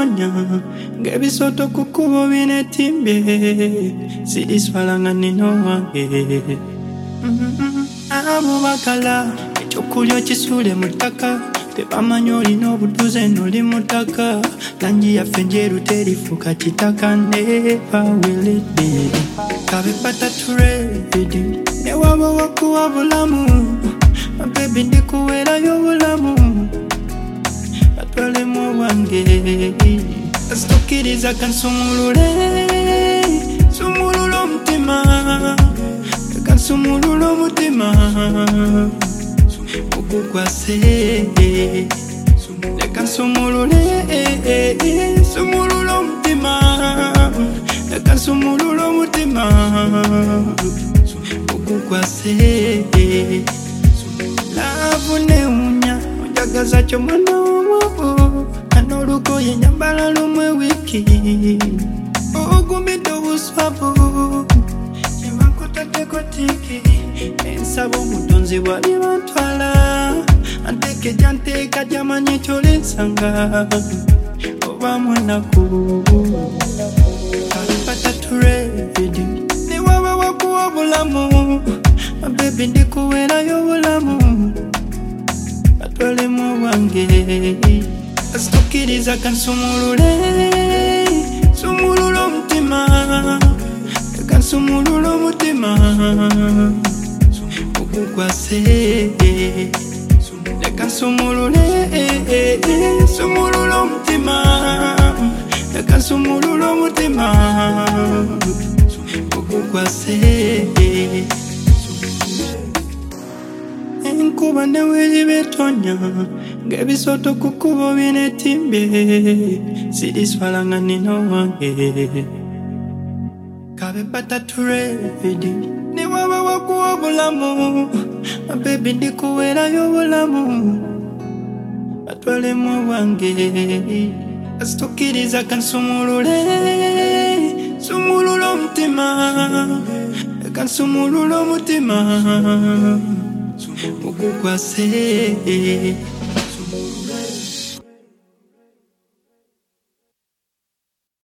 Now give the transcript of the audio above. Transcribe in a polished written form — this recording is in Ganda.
betonya ngebisoto kukubo binetimbe sidiswalanga nino wange abo bakala ekyokulya kisule mutaka tebamanyi olina obutuze noli mutaka langi yaffe njeru terifuka kitaka never will it be kabe patatu ready ne waba wakuwa bulamu baby ndikuwerayo bulamu batwale mu wange asitokiriza kansumulule sumulula omutima kansumulula omutima okukwase leka nsumulule sumulula omutima leka nsumulula omutima okukwase laavu neunya onjagaza kyo mwana wowo anolugoye nyambala lumwe wiki ogumidde obuswavu yebankutatekotiki ensaba omutonzi bwali bantwala anteke janteeka jamanyi kyolensanga oba mwenaku kalipatatu redi niwaba wakuwa bulamu baby ndikuwerayo bulamu batwale mu wange asitokiriza kansumulule sumulula omutima kansumulula omutima okukwase leka nsumulule sumulula omutima leka nsumulula omutima okukwase enkuba neweli betonya ngebisoto kukubo binetimbe sidiswalanga nino wange kabe patatu ready ne waba wakuwa bulamu baby ndikuwerayo bulamu batwale mu wange asitokiriza kansumulule sumulula omutima kansumulula omutima okukwase